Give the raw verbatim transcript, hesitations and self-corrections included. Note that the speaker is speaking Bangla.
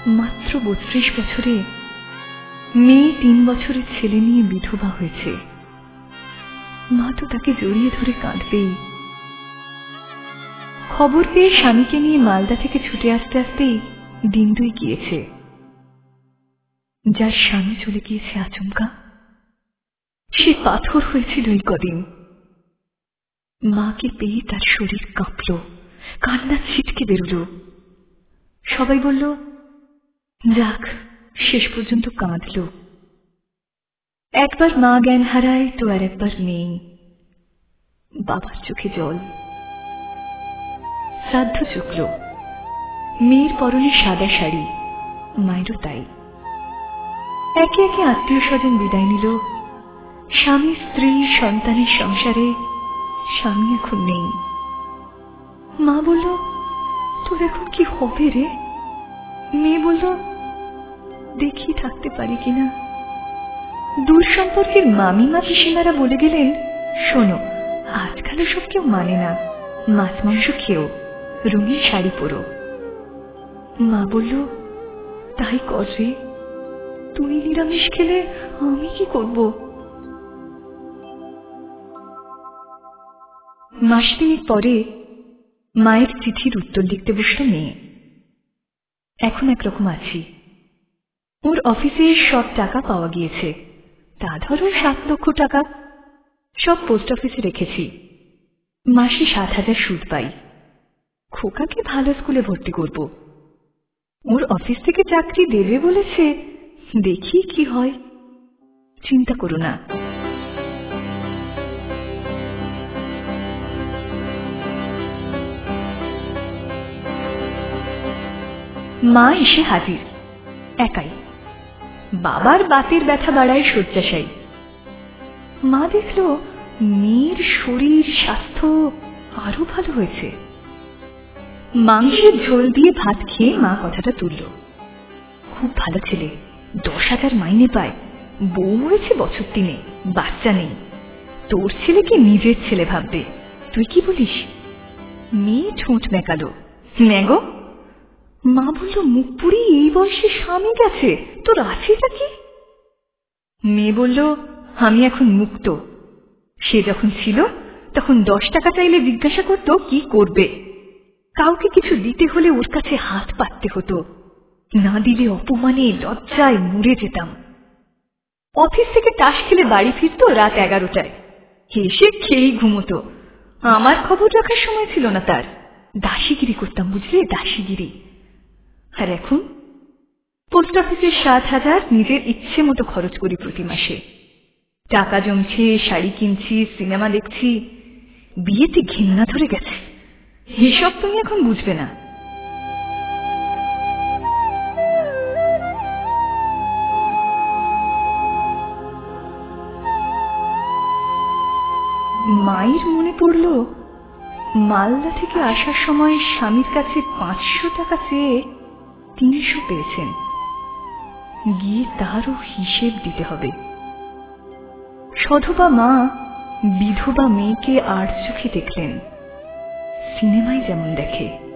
মাত্র বত্রিশ বছরে মেয়ে তিন বছরের ছেলে নিয়ে বিধবা হয়েছে। মা তো তাকে জড়িয়ে ধরে কাঁদবেই। খবর পেয়ে স্বামীকে নিয়ে মালদা থেকে ছুটে আসতে আসতেই দিন দুই গিয়েছে। যার স্বামী চলে গিয়েছে আচমকা, সে পাথর হয়েছিল এই কদিন। মাকে পেয়ে তার শরীর কাঁপল, কান্না ছিটকে বেরোল। সবাই বলল, যাক, শেষ পর্যন্ত কাঁদল। একবার মা জ্ঞান হারায় তো আর একবার নেই। বাবার চোখে জল। শ্রাদ্ধ চুকল। মেয়ের পরনে সাদা শাড়ি, মায়েরও তাই। একে একে আত্মীয় স্বজন বিদায় নিল। স্বামী স্ত্রী সন্তানের সংসারে স্বামী এখন নেই। মা বলল, তোর এখন কি হবে রে? মেয়ে বলল, দেখি থাকতে পারি কিনা। দূর সম্পর্কের মামিমা পিসিমারা বলে গেলেন, শোনো, আজকাল সব কেউ মানে না, মাছ মাংস খেও, রঙিন শাড়ি পরো। মা বলল, তাই কর রে, তুই নিরামিষ খেলে আমি কি করব? মাস তিনেক পরে মায়ের চিঠির উত্তর লিখতে বসল মেয়ে। এখন একরকম আছি। ওর অফিসে সব টাকা পাওয়া গিয়েছে, তা ধরো সাত লক্ষ টাকা। সব পোস্ট অফিসে রেখেছি। মাসে সাত হাজার সুদ পাই। খোকাকে ভালো স্কুলে ভর্তি করব। ওর অফিস থেকে চাকরি দেবে বলেছে, দেখি কি হয়। চিন্তা করো না। মা এসে হাজির, একাই। বাবার বাতের ব্যথা বাড়ায় শয্যাশায়ী। মা দেখল মেয়ের শরীর স্বাস্থ্য আরো ভালো হয়েছে। মাংসের ঝোল দিয়ে ভাত খেয়ে মা কথাটা তুলল। খুব ভালো ছেলে, দশ হাজার মাইনে পায়, বউ মরেছে বছর তিনে, বাচ্চা নেই। তোর ছেলেকে নিজের ছেলে ভাববে, তুই কি বলিস? মেয়ে ঠোঁট মেকালো, ম্যাগো। মা বলল, মুখ পুড়ি এই বয়সে স্বামী গেছে, তোর আছেটা কি? মেয়ে বলল, আমি এখন মুক্ত। সে যখন ছিল তখন দশ টাকা চাইলে জিজ্ঞাসা করত কি করবে। কাউকে কিছু দিতে হলে ওর কাছে হাত পাততে হতো, না দিলে অপমানে লজ্জায় মরে যেতাম। অফিস থেকে তাস খেলে বাড়ি ফিরত রাত এগারোটায়, হেসে খেয়েই ঘুমতো। আমার খবর রাখার সময় ছিল না তার। দাসীগিরি করতাম, বুঝলে, দাসীগিরি। আর এখন পোস্ট অফিসের সাত হাজার নিজের ইচ্ছে মতো খরচ করি প্রতি মাসে। টাকা জমছে, শাড়ি কিনছি, সিনেমা দেখছি। বিয়েতে ঘেন্না ধরে গেছে। এসব তুমি এখন বুঝবে না। মায়ের মনে পড়ল, মালদা থেকে আসার সময় স্বামীর কাছে পাঁচশো টাকা চেয়ে তিনশো পেয়েছেন। গিয়ে তারও হিসেব দিতে হবে। সধবা মা বিধবা মেয়েকে আর চোখে দেখলেন, সিনেমায় যেমন দেখে।